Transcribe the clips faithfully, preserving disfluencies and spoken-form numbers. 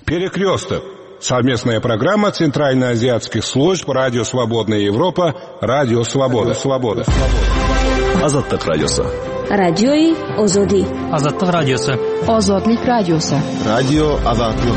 Перекресток. Совместная программа Центральноазиатских служб Радио Свободная Европа, Радио Свобода. Свобода. Азаттык радиосы. Радиои Озоди. Азаттык радиосы. Озодлик радиосы. Радио Азаттык.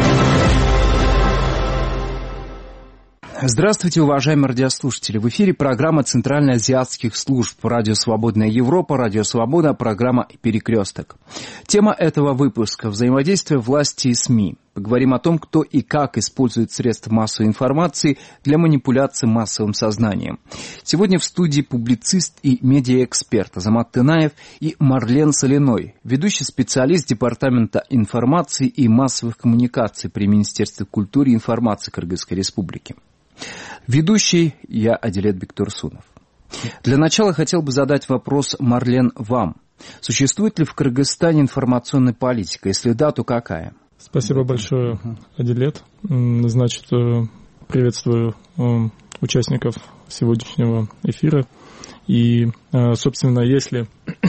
Здравствуйте, уважаемые радиослушатели. В эфире программа Центральноазиатских служб Радио Свободная Европа, Радио Свобода, программа «Перекресток». Тема этого выпуска – взаимодействие власти и СМИ. Поговорим о том, кто и как использует средства массовой информации для манипуляции массовым сознанием. Сегодня в студии публицист и медиаэксперт Азамат Тынаев и Марлен Соляной, ведущий специалист Департамента информации и массовых коммуникаций при Министерстве культуры и информации Кыргызской Республики. Ведущий я, Адилет Бектурсунов. Для начала хотел бы задать вопрос, Марлен, вам. Существует ли в Кыргызстане информационная политика? Если да, то какая? Спасибо большое, Адилет. Значит, приветствую участников сегодняшнего эфира. И, собственно, если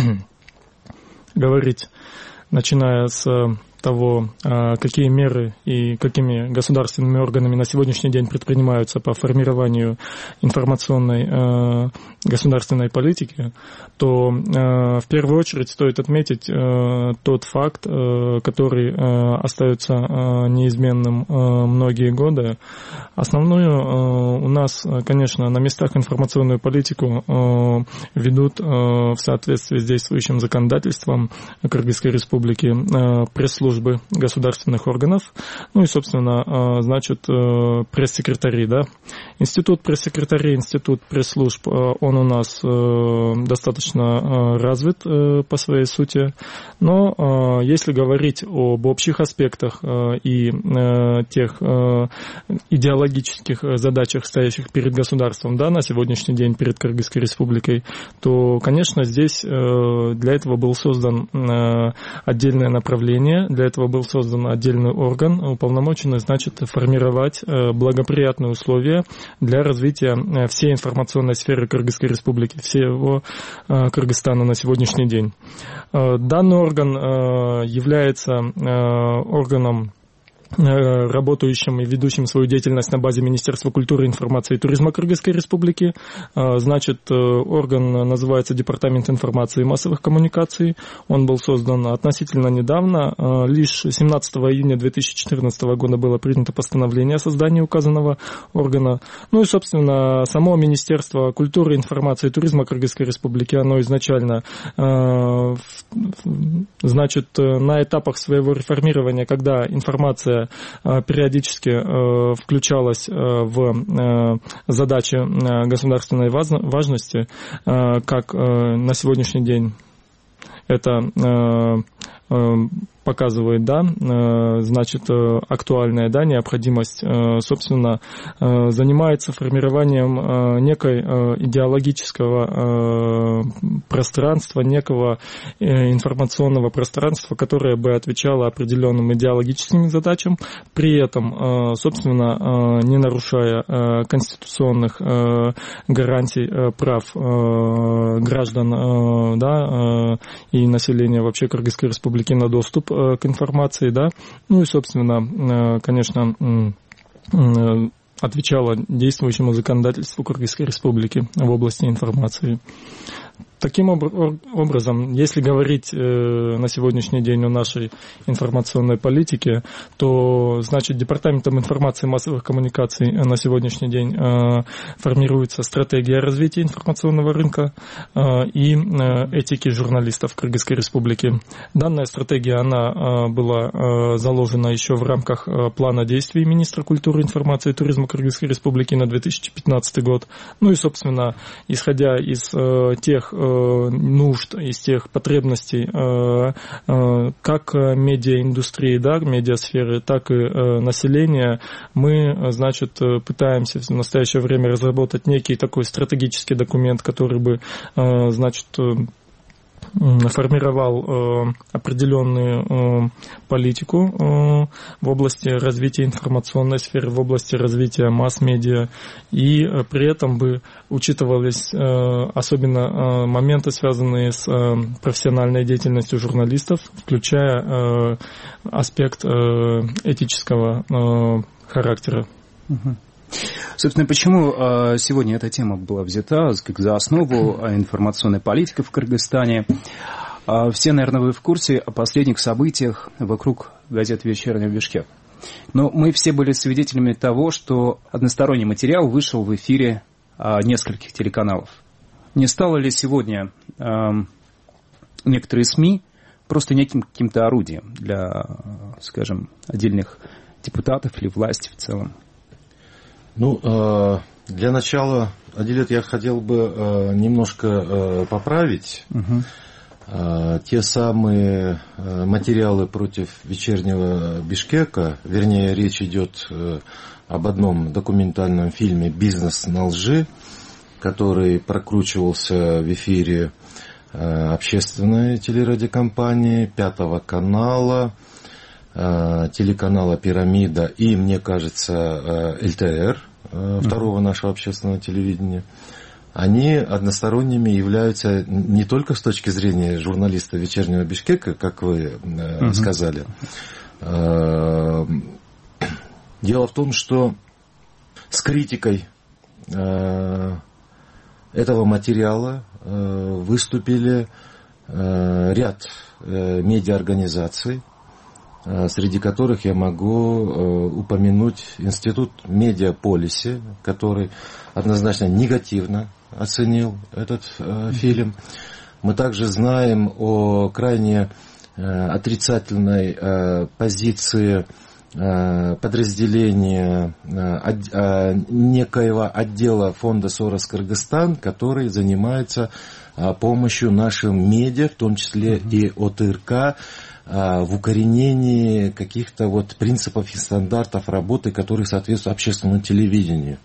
говорить, начиная с того, какие меры и какими государственными органами на сегодняшний день предпринимаются по формированию информационной государственной политики, то в первую очередь стоит отметить тот факт, который остается неизменным многие годы. Основную у нас, конечно, на местах информационную политику ведут в соответствии с действующим законодательством Кыргызской Республики пресс-службы государственных органов, ну и, собственно, значит, пресс-секретари, да. Институт пресс-секретарей, институт пресс-служб, он у нас достаточно развит по своей сути, но если говорить об общих аспектах и тех идеологических задачах, стоящих перед государством, да, на сегодняшний день перед Кыргызской Республикой, то, конечно, здесь для этого был создан отдельное направление, для этого был создан отдельный орган, уполномоченный, значит, формировать благоприятные условия для развития всей информационной сферы Кыргызской Республики, всего Кыргызстана на сегодняшний день. Данный орган является органом, работающим и ведущим свою деятельность на базе Министерства культуры, информации и туризма Кыргызской Республики. Значит, орган называется Департамент информации и массовых коммуникаций. Он был создан относительно недавно. Лишь семнадцатого июня две тысячи четырнадцатого года было принято постановление о создании указанного органа. Ну и, собственно, само Министерство культуры, информации и туризма Кыргызской Республики, оно изначально, значит, на этапах своего реформирования, когда информация периодически включалась в задачи государственной важности, как на сегодняшний день это показывает, да, значит, актуальная, да, необходимость, собственно, занимается формированием некой идеологического пространства, некого информационного пространства, которое бы отвечало определенным идеологическим задачам, при этом, собственно, не нарушая конституционных гарантий прав граждан, да, и населения вообще Кыргызской Республики на доступ к информации, да, ну и, собственно, конечно, отвечала действующему законодательству Кыргызской Республики в области информации. Таким образом, если говорить на сегодняшний день о нашей информационной политике, то, значит, Департаментом информации и массовых коммуникаций на сегодняшний день формируется стратегия развития информационного рынка и этики журналистов Кыргызской Республики. Данная стратегия, она была заложена еще в рамках плана действий министра культуры, информации и туризма Кыргызской Республики на две тысячи пятнадцатый год. Ну и, собственно, исходя из тех нужд, из тех потребностей как медиаиндустрии, да, медиасферы, так и населения, мы, значит, пытаемся в настоящее время разработать некий такой стратегический документ, который бы, значит, формировал определенную политику в области развития информационной сферы, в области развития масс-медиа, и при этом бы учитывались особенно моменты, связанные с профессиональной деятельностью журналистов, включая аспект этического характера. Собственно, почему сегодня эта тема была взята как за основу информационной политики в Кыргызстане? Все, наверное, вы в курсе о последних событиях вокруг газеты «Вечерний Бишкек». Но мы все были свидетелями того, что односторонний материал вышел в эфире нескольких телеканалов. Не стало ли сегодня некоторые СМИ просто неким каким-то орудием для, скажем, отдельных депутатов или власти в целом? Ну, для начала, Адилет, я хотел бы немножко поправить. Угу. Те самые материалы против вечернего Бишкека, вернее, речь идет об одном документальном фильме «Бизнес на лжи», который прокручивался в эфире общественной телерадиокомпании, Пятого канала, телеканала «Пирамида» и, мне кажется, эл тэ эр, второго нашего общественного телевидения, они односторонними являются не только с точки зрения журналиста «Вечернего Бишкека», как вы uh-huh. сказали. Дело в том, что с критикой этого материала выступили ряд медиаорганизаций, среди которых я могу упомянуть Институт Медиаполиси, который однозначно негативно оценил этот фильм. Мы также знаем о крайне отрицательной позиции подразделения некоего отдела фонда Сорос Кыргызстан, который занимается помощью нашим медиа, в том числе и о тэ эр ка, в укоренении каких-то вот принципов и стандартов работы, которые соответствуют общественному телевидению.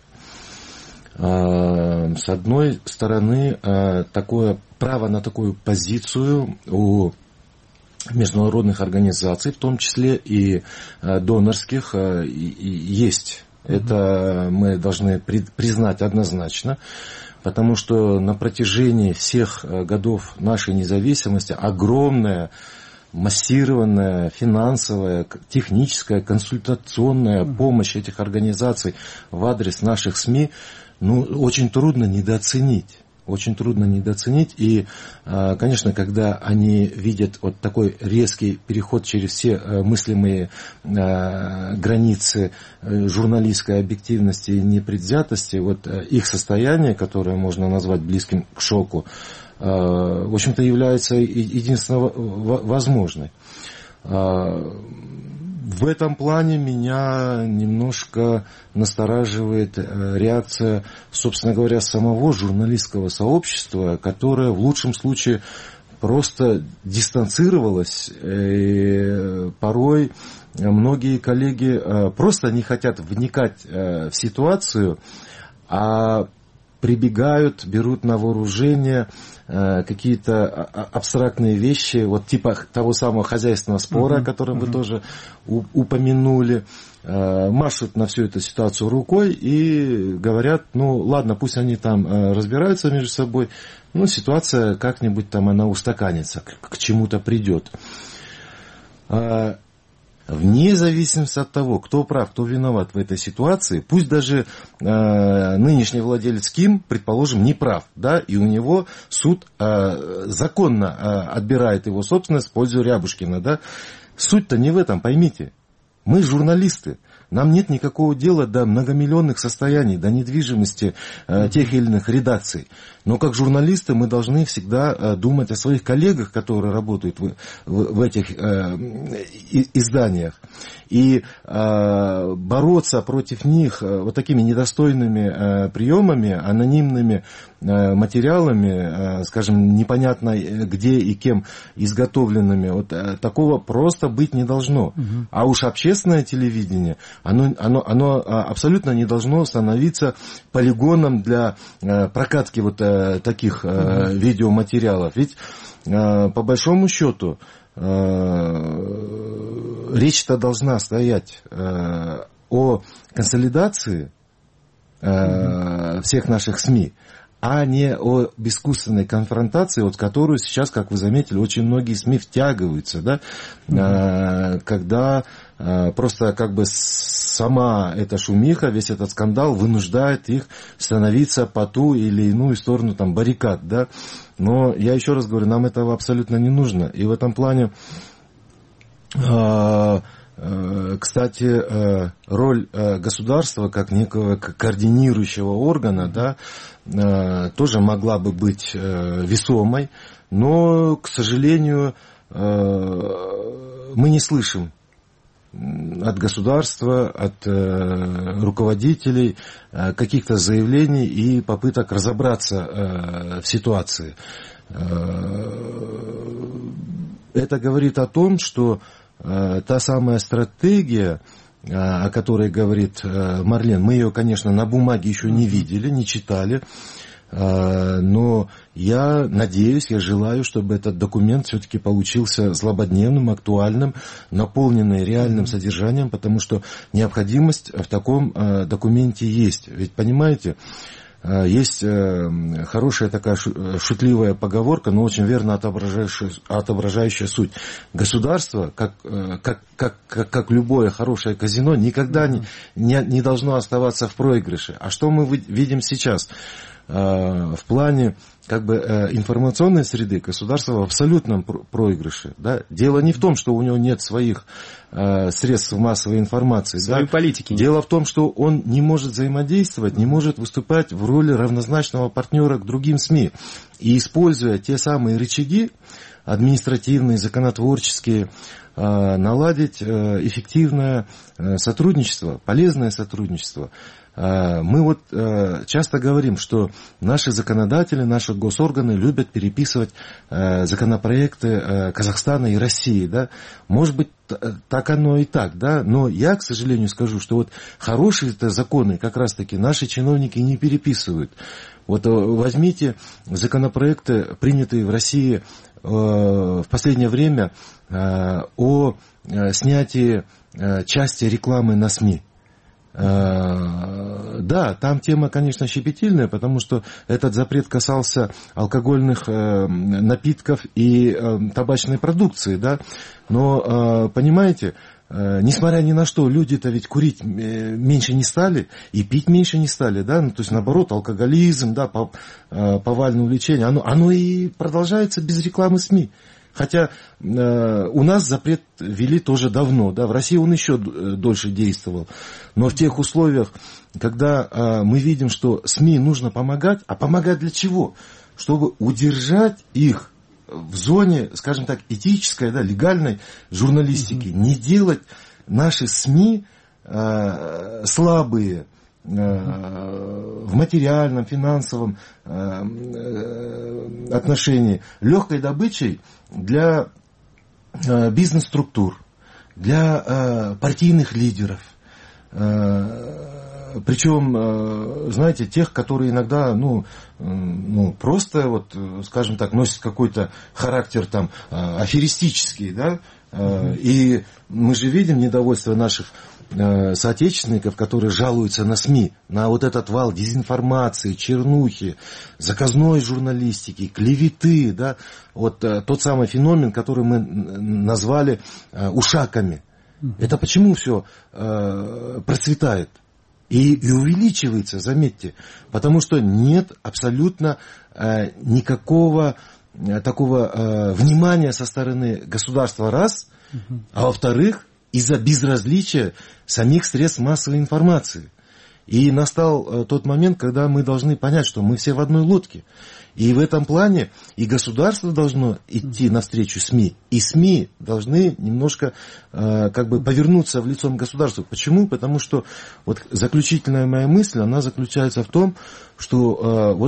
С одной стороны, такое право на такую позицию у международных организаций, в том числе и донорских, есть. Это мы должны признать однозначно, потому что на протяжении всех годов нашей независимости огромная массированная финансовая, техническая, консультационная помощь этих организаций в адрес наших СМИ, ну, очень трудно недооценить. Очень трудно недооценить. И, конечно, когда они видят вот такой резкий переход через все мыслимые границы журналистской объективности и непредвзятости, вот их состояние, которое можно назвать близким к шоку, в общем-то, является единственно возможной. В этом плане меня немножко настораживает реакция, собственно говоря, самого журналистского сообщества, которое в лучшем случае просто дистанцировалось. И порой многие коллеги просто не хотят вникать в ситуацию, а прибегают, берут на вооружение какие-то абстрактные вещи, вот типа того самого хозяйственного спора, uh-huh, о котором uh-huh. вы тоже упомянули, машут на всю эту ситуацию рукой и говорят, ну ладно, пусть они там разбираются между собой, ну ситуация как-нибудь там она устаканится, к, к чему-то придет. Вне зависимости от того, кто прав, кто виноват в этой ситуации, пусть даже э, нынешний владелец Ким, предположим, не прав, да, и у него суд э, законно э, отбирает его собственность в пользу Рябушкина, да. Суть-то не в этом, поймите. Мы журналисты. Нам нет никакого дела до многомиллионных состояний, до недвижимости э, тех или иных редакций. Но как журналисты мы должны всегда э, думать о своих коллегах, которые работают в, в, в этих э, изданиях. И э, бороться против них э, вот такими недостойными э, приемами, анонимными э, материалами, э, скажем, непонятно где и кем изготовленными, вот э, такого просто быть не должно. Угу. А уж общественность общественное телевидение, оно, оно, оно абсолютно не должно становиться полигоном для прокатки вот таких mm-hmm. видеоматериалов. Ведь по большому счету речь-то должна стоять о консолидации mm-hmm. всех наших СМИ, а не о бескусственной конфронтации, вот в которую сейчас, как вы заметили, очень многие СМИ втягиваются, да, mm-hmm. когда просто как бы сама эта шумиха, весь этот скандал вынуждает их становиться по ту или иную сторону там, баррикад, да. Но я еще раз говорю, нам этого абсолютно не нужно. И в этом плане, кстати, роль государства как некого координирующего органа, да, тоже могла бы быть весомой, но, к сожалению, мы не слышим от государства, от руководителей каких-то заявлений и попыток разобраться в ситуации. Это говорит о том, что та самая стратегия, о которой говорит Марлен, мы ее, конечно, на бумаге еще не видели, не читали, но я надеюсь, я желаю, чтобы этот документ все-таки получился злободневным, актуальным, наполненный реальным содержанием, потому что необходимость в таком документе есть. Ведь, понимаете, есть хорошая такая шутливая поговорка, но очень верно отображающая, отображающая суть. Государство, как, как, как, как любое хорошее казино, никогда не, не, не должно оставаться в проигрыше. А что мы видим сейчас? В плане как бы, информационной среды государство в абсолютном проигрыше. Да? Дело не в том, что у него нет своих средств массовой информации. Своей да? политики. Дело в том, что он не может взаимодействовать, не может выступать в роли равнозначного партнера к другим СМИ. И используя те самые рычаги административные, законотворческие, наладить эффективное сотрудничество, полезное сотрудничество. Мы вот часто говорим, что наши законодатели, наши госорганы любят переписывать законопроекты Казахстана и России, да. Может быть, так оно и так, да, но я, к сожалению, скажу, что вот хорошие-то законы как раз-таки наши чиновники не переписывают. Вот возьмите законопроекты, принятые в России в последнее время о снятии части рекламы на СМИ. Да, там тема, конечно, щепетильная, потому что этот запрет касался алкогольных напитков и табачной продукции, да, но, понимаете, несмотря ни на что, люди-то ведь курить меньше не стали и пить меньше не стали, да, ну, то есть, наоборот, алкоголизм, да, повальное увлечение, оно, оно и продолжается без рекламы СМИ. Хотя э, у нас запрет ввели тоже давно, да, в России он еще дольше действовал. Но в тех условиях, когда э, мы видим, что СМИ нужно помогать, а помогать для чего? Чтобы удержать их в зоне, скажем так, этической, да, легальной журналистики. Mm-hmm. Не делать наши СМИ э, слабые, в материальном, финансовом отношении, легкой добычей для бизнес-структур, для партийных лидеров. Причем, знаете, тех, которые иногда, ну, ну, просто, вот, скажем так, носят какой-то характер там аферистический, да, mm-hmm. И мы же видим недовольство наших соотечественников, которые жалуются на СМИ, на вот этот вал дезинформации, чернухи, заказной журналистики, клеветы, да, вот тот самый феномен, который мы назвали ушаками. Mm-hmm. Это почему все э, процветает и, и увеличивается, заметьте, потому что нет абсолютно э, никакого э, такого э, внимания со стороны государства, раз, mm-hmm. а во-вторых, из-за безразличия самих средств массовой информации. И настал тот момент, когда мы должны понять, что мы все в одной лодке. И в этом плане и государство должно идти навстречу СМИ, и СМИ должны немножко как бы повернуться в лицом государства. Почему? Потому что вот заключительная моя мысль, она заключается в том, что вот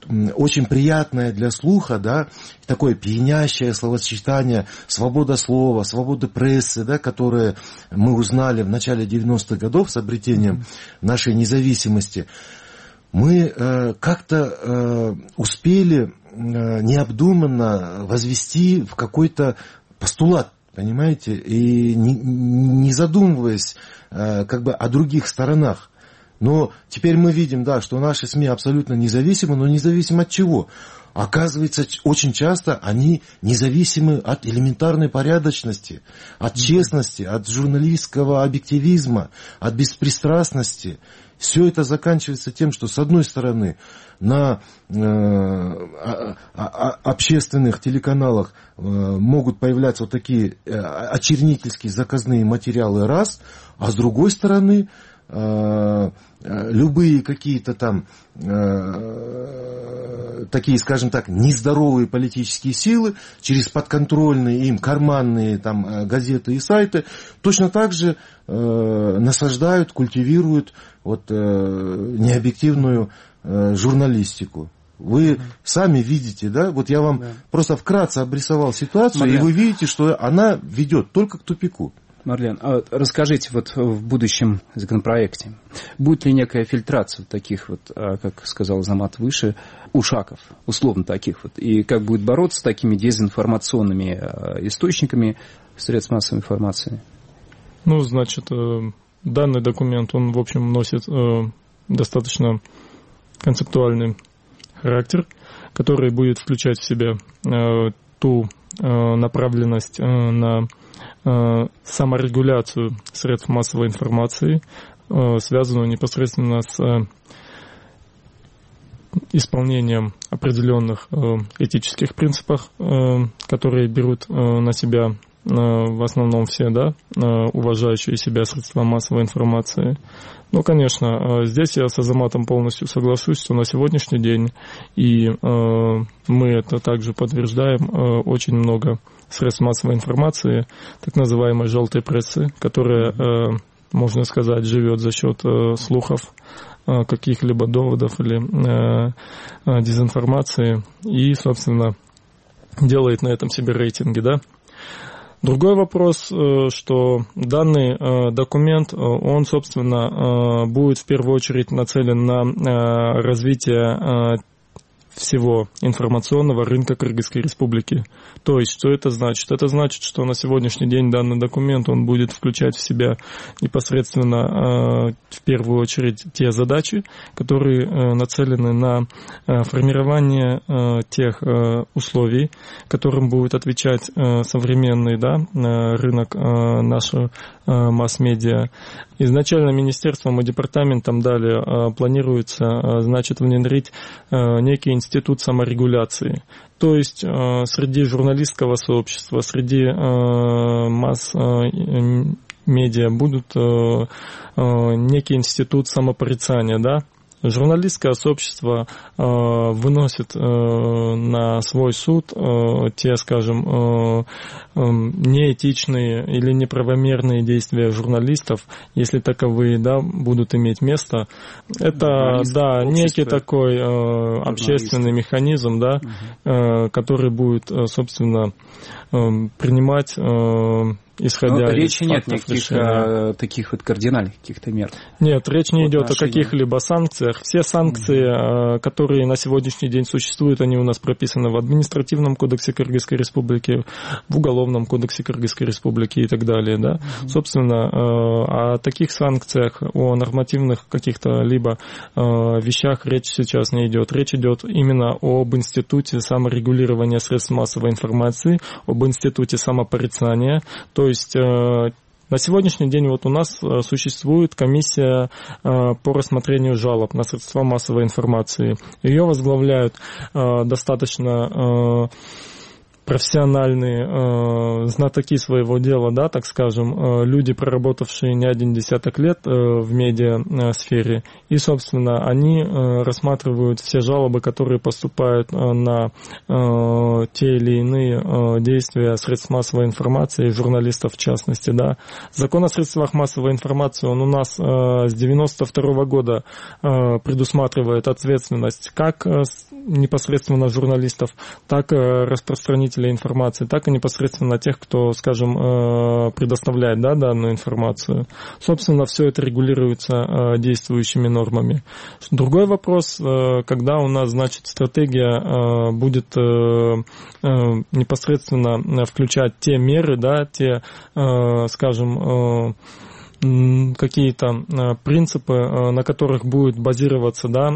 очень приятное для слуха, да, такое пьянящее словосочетание свобода слова, свобода прессы, да, которые мы узнали в начале девяностых годов с обретением нашей независимости, мы э, как-то э, успели э, необдуманно возвести в какой-то постулат, понимаете, и не, не задумываясь э, как бы о других сторонах. Но теперь мы видим, да, что наши СМИ абсолютно независимы, но независимы от чего? Оказывается, очень часто они независимы от элементарной порядочности, от честности, от журналистского объективизма, от беспристрастности. Все это заканчивается тем, что, с одной стороны, на э, общественных телеканалах э, могут появляться вот такие э, очернительские заказные материалы, раз, а с другой стороны, э, любые какие-то там э, такие, скажем так, нездоровые политические силы через подконтрольные им карманные там газеты и сайты точно так же э, насаждают, культивируют вот, э, необъективную э, журналистику. Вы mm-hmm. сами видите, да? Вот я вам yeah. просто вкратце обрисовал ситуацию, Марлен. И вы видите, что она ведет только к тупику. Марлен, а расскажите, вот в будущем законопроекте, будет ли некая фильтрация таких вот, как сказал Азамат выше, ушаков, условно таких вот, и как будет бороться с такими дезинформационными источниками средств массовой информации? Ну, значит, данный документ, он, в общем, носит достаточно концептуальный характер, который будет включать в себя ту направленность на саморегуляцию средств массовой информации, связанную непосредственно с исполнением определенных этических принципов, которые берут на себя в основном все, да, уважающие себя средства массовой информации. Ну, конечно, здесь я с Азаматом полностью соглашусь, что на сегодняшний день, и мы это также подтверждаем, очень много средств массовой информации, так называемой желтой прессы, которая, можно сказать, живет за счет слухов, каких-либо доводов или дезинформации и, собственно, делает на этом себе рейтинги, да. Другой вопрос, что данный документ, он, собственно, будет в первую очередь нацелен на развитие всего информационного рынка Кыргызской Республики. То есть, что это значит? Это значит, что на сегодняшний день данный документ, он будет включать в себя непосредственно, в первую очередь, те задачи, которые нацелены на формирование тех условий, которым будет отвечать современный, да, рынок нашего масс-медиа. Изначально министерством и департаментом далее планируется, значит, внедрить некий институт саморегуляции. То есть среди журналистского сообщества, среди масс-медиа будут некий институт самопорицания, да. Журналистское сообщество э, выносит э, на свой суд э, те, скажем, э, э, неэтичные или неправомерные действия журналистов, если таковые, да, будут иметь место. Это, да, некий такой э, общественный механизм, да, угу. э, который будет, собственно, э, принимать... Э, исходя Но речи из нет никаких а, таких вот кардинальных каких-то мер. Нет, речь не идет о каких-либо санкциях. Все санкции, mm-hmm. которые на сегодняшний день существуют, они у нас прописаны в административном кодексе Кыргызской Республики, в уголовном кодексе Кыргызской Республики и так далее. Да? Mm-hmm. Собственно, о таких санкциях, о нормативных каких-то либо вещах речь сейчас не идет. Речь идет именно об институте саморегулирования средств массовой информации, об институте самопорицания. То есть на сегодняшний день вот у нас существует комиссия по рассмотрению жалоб на средства массовой информации. Ее возглавляют достаточно профессиональные э, знатоки своего дела, да, так скажем, э, люди, проработавшие не один десяток лет э, в медиасфере, и, собственно, они э, рассматривают все жалобы, которые поступают э, на э, те или иные э, действия средств массовой информации, журналистов в частности, да. Закон о средствах массовой информации, он у нас э, с девяносто второго года э, предусматривает ответственность как э, непосредственно журналистов, так и распространителей информации, так и непосредственно тех, кто, скажем, предоставляет, да, данную информацию. Собственно, все это регулируется действующими нормами. Другой вопрос, когда у нас, значит, стратегия будет непосредственно включать те меры, да, те, скажем, какие-то принципы, на которых будет базироваться, да,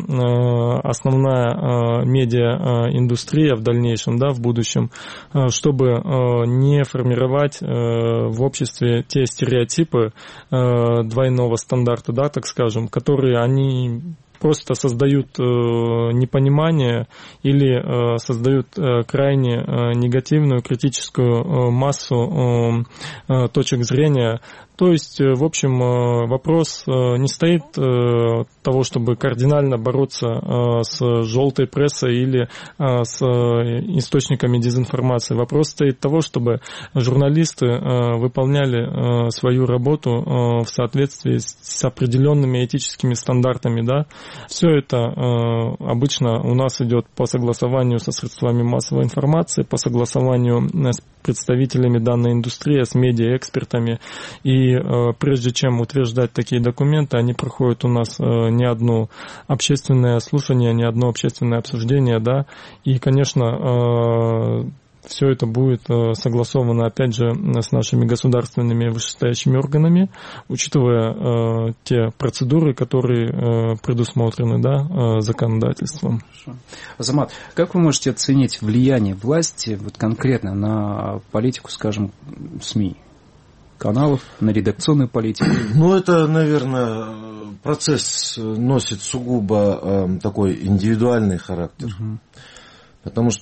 основная медиаиндустрия в дальнейшем, да, в будущем, чтобы не формировать в обществе те стереотипы двойного стандарта, да, так скажем, которые они просто создают э, непонимание или э, создают э, крайне э, негативную критическую э, массу э, э, точек зрения. То есть, э, в общем, э, вопрос э, не стоит э, того, чтобы кардинально бороться э, с желтой прессой или э, с э, источниками дезинформации. Вопрос стоит того, чтобы журналисты э, выполняли э, свою работу э, в соответствии с, с определенными этическими стандартами, да. Все это э, обычно у нас идет по согласованию со средствами массовой информации, по согласованию с представителями данной индустрии, с медиаэкспертами. И э, прежде чем утверждать такие документы, они проходят у нас э, не одно общественное слушание, не одно общественное обсуждение, да. И, конечно, э, все это будет согласовано, опять же, с нашими государственными вышестоящими органами, учитывая э, те процедуры, которые э, предусмотрены, да, э, законодательством. Хорошо. Азамат, как вы можете оценить влияние власти вот конкретно на политику, скажем, СМИ, каналов, на редакционную политику? Ну, это, наверное, процесс носит сугубо э, такой индивидуальный характер. Угу. Потому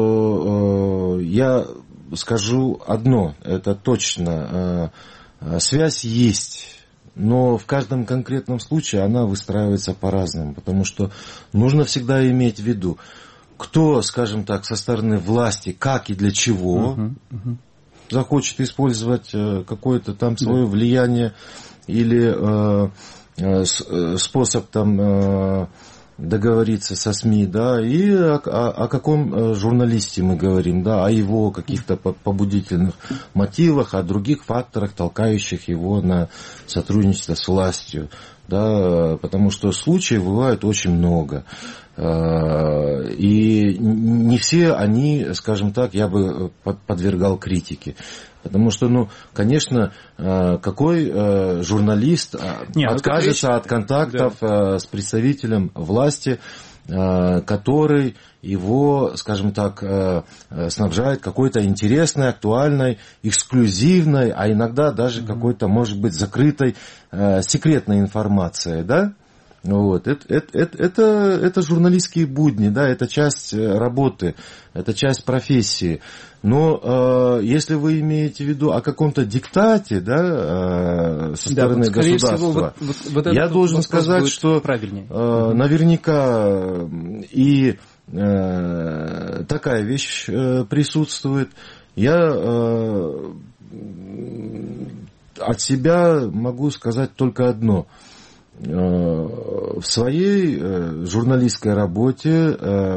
что э, я скажу одно, это точно, э, связь есть, но в каждом конкретном случае она выстраивается по-разному, потому что нужно всегда иметь в виду, кто, скажем так, со стороны власти, как и для чего uh-huh, uh-huh. захочет использовать э, какое-то там свое uh-huh. влияние или э, э, способ там... Э, договориться со СМИ, да, и о, о, о каком журналисте мы говорим, да, о его каких-то побудительных мотивах, о других факторах, толкающих его на сотрудничество с властью, да, потому что случаев бывает очень много. И не все они, скажем так, я бы подвергал критике. Потому что, ну, конечно, какой журналист Нет, откажется от контактов да. с представителем власти, который его, скажем так, снабжает какой-то интересной, актуальной, эксклюзивной, а иногда даже mm-hmm. какой-то, может быть, закрытой, секретной информацией, да? Вот. Это, это, это, это журналистские будни, да, это часть работы, это часть профессии. Но э, если вы имеете в виду о каком-то диктате, да, э, со да, стороны вот, государства, всего, вот, вот, вот я должен сказать, что э, наверняка и э, такая вещь э, присутствует. Я э, от себя могу сказать только одно. В своей журналистской работе,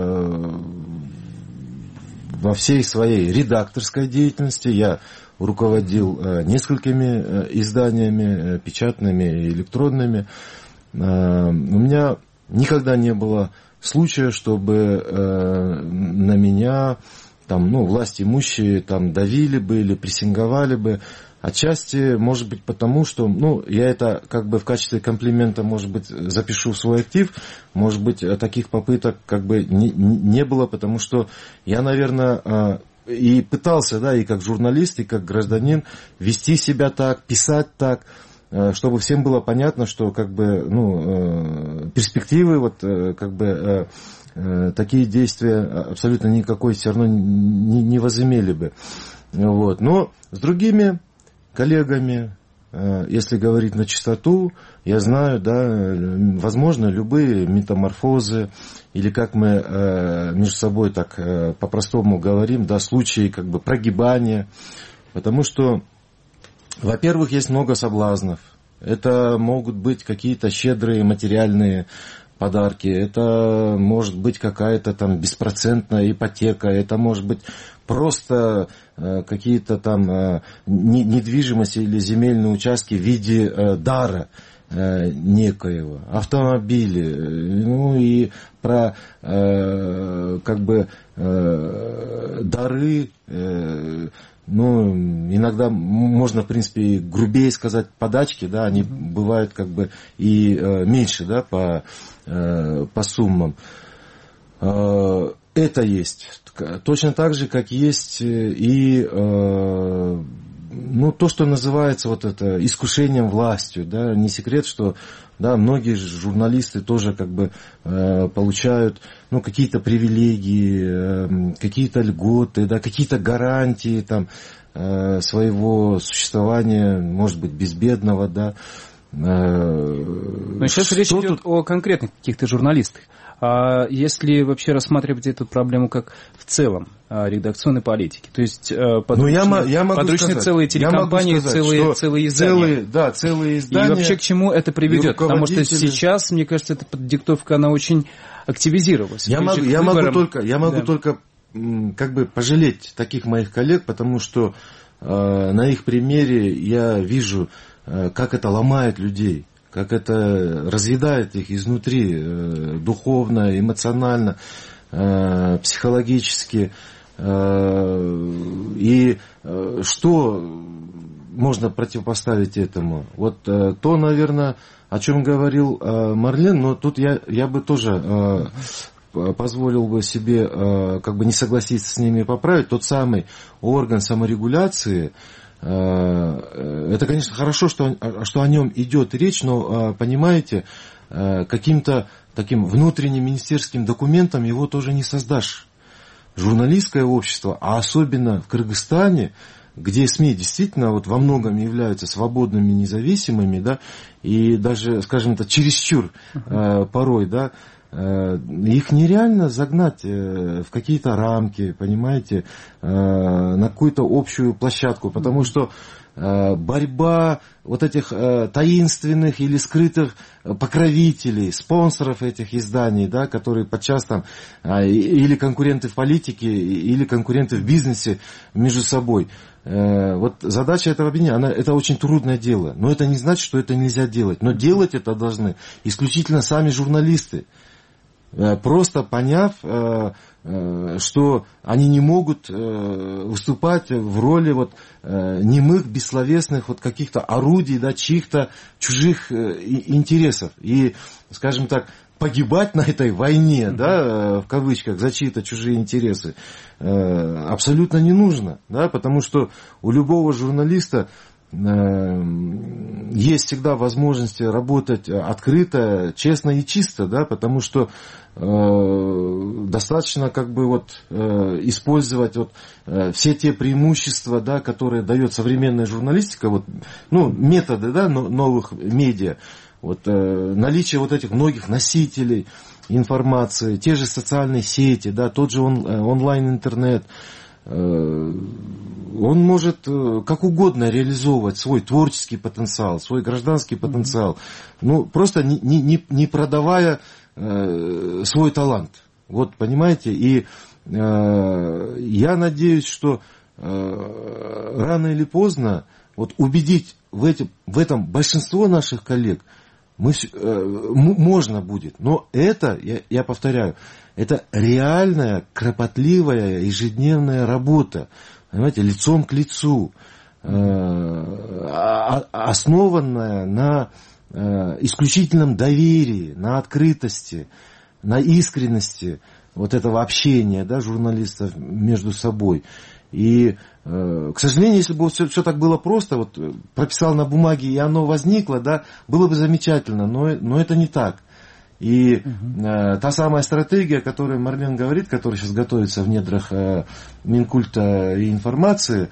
во всей своей редакторской деятельности я руководил несколькими изданиями, печатными и электронными. У меня никогда не было случая, чтобы на меня там, ну, власть имущие там, давили бы или прессинговали бы. Отчасти, может быть, потому что, ну, я это как бы в качестве комплимента, может быть, запишу в свой актив, может быть, таких попыток как бы не, не было, потому что я, наверное, и пытался, да, и как журналист, и как гражданин вести себя так, писать так, чтобы всем было понятно, что как бы, ну, перспективы, вот, как бы, такие действия абсолютно никакой все равно не, не возымели бы. Вот. Но с другими коллегами, если говорить на чистоту, я знаю, да, возможно, любые метаморфозы, или как мы между собой так по-простому говорим, да, случаи как бы прогибания, потому что, во-первых, есть много соблазнов. Это могут быть какие-то щедрые материальные подарки, это может быть какая-то там беспроцентная ипотека, это может быть просто э, какие-то там э, недвижимости или земельные участки в виде э, дара э, некоего, автомобили, ну и про э, как бы э, дары, э, ну, иногда можно, в принципе, грубее сказать подачки, да, они бывают как бы и э, меньше, да, по, э, по суммам. Э, это есть. Точно так же, как есть и э, ну, то, что называется вот это искушением властью, да, не секрет, что да, многие журналисты тоже как бы э, получают ну, какие-то привилегии, э, какие-то льготы, да, какие-то гарантии там, э, своего существования, может быть, безбедного, да. Э, Но сейчас речь идет тут... о конкретных каких-то журналистах. А если вообще рассматривать эту проблему как в целом редакционной политики, то есть подручные, я, я подручные сказать, целые телекомпании, сказать, целые, целые издания. Целые, да, целые издания. И вообще к чему это приведет? Потому что сейчас, мне кажется, эта диктовка, она очень активизировалась. Я, могу, я, могу, только, я могу да. только как бы пожалеть таких моих коллег, потому что э, на их примере я вижу, э, как это ломает людей. Как это разъедает их изнутри, э, духовно, эмоционально, э, психологически. Э, и э, что можно противопоставить этому? Вот э, то, наверное, о чем говорил э, Марлен, но тут я, я бы тоже э, позволил бы себе э, как бы не согласиться с ними и поправить. Тот самый орган саморегуляции, это, конечно, хорошо, что, что о нем идет речь, но, понимаете, каким-то таким внутренним министерским документом его тоже не создашь. Журналистское общество, а особенно в Кыргызстане, где СМИ действительно вот во многом являются свободными, независимыми, да, и даже, скажем, это чересчур uh-huh. порой, да, их нереально загнать в какие-то рамки, понимаете, на какую-то общую площадку, потому что борьба вот этих таинственных или скрытых покровителей, спонсоров этих изданий, да, которые подчас там или конкуренты в политике, или конкуренты в бизнесе между собой. Вот задача этого объединения, она, это очень трудное дело, но это не значит, что это нельзя делать, но делать это должны исключительно сами журналисты. Просто поняв, что они не могут выступать в роли вот немых, бессловесных вот каких-то орудий, да, чьих-то чужих интересов. И, скажем так, погибать на этой войне, да, в кавычках, за чьи-то чужие интересы абсолютно не нужно, да, потому что у любого журналиста есть всегда возможность работать открыто, честно и чисто, да, потому что э, достаточно как бы вот э, использовать вот э, все те преимущества, да, которые дает современная журналистика, вот, ну, методы, да, новых медиа, вот, э, наличие вот этих многих носителей информации, те же социальные сети, да, тот же он, онлайн-интернет. Он может как угодно реализовывать свой творческий потенциал, свой гражданский потенциал, ну, просто не, не, не продавая э, свой талант. Вот, понимаете, и э, я надеюсь, что э, рано или поздно вот, убедить в, эти, в этом большинство наших коллег мы, э, можно будет. Но это, я, я повторяю, это реальная, кропотливая, ежедневная работа, понимаете, лицом к лицу, основанная на исключительном доверии, на открытости, на искренности вот этого общения, да, журналистов между собой. И, к сожалению, если бы все, все так было просто, вот прописал на бумаге, и оно возникло, да, было бы замечательно, но, но это не так. И угу. э, та самая стратегия, о которой Марлен говорит, которая сейчас готовится в недрах э, Минкульта и информации,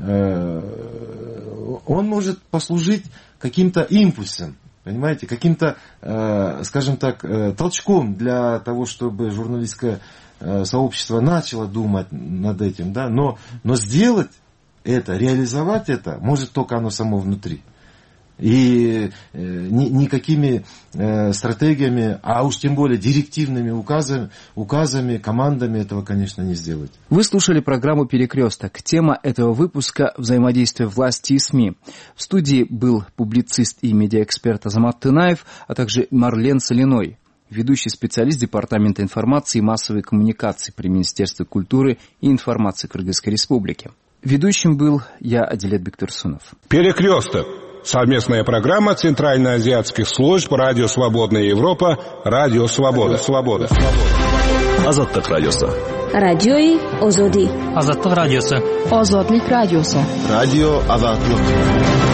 э, он может послужить каким-то импульсом, понимаете, каким-то, э, скажем так, э, толчком для того, чтобы журналистское э, сообщество начало думать над этим, да, но, но сделать это, реализовать это может только оно само внутри. И э, ни, никакими э, стратегиями, а уж тем более директивными указами, указами, командами этого, конечно, не сделать. Вы слушали программу «Перекресток». Тема этого выпуска – взаимодействие власти и СМИ. В студии был публицист и медиаэксперт Азамат Тынаев, а также Марлен Соленой, ведущий специалист Департамента информации и массовой коммуникации при Министерстве культуры и информации Кыргызской Республики. Ведущим был я, Адилет Бектурсунов. «Перекресток». Совместная программа Центральноазиатских служб «Радио Свободная Европа», «Радио Свобода». Свобода. Азаттык радиосы. Радиои Озоди. Азаттык радиосы. Озодлик радиосы. Радио Азаттык.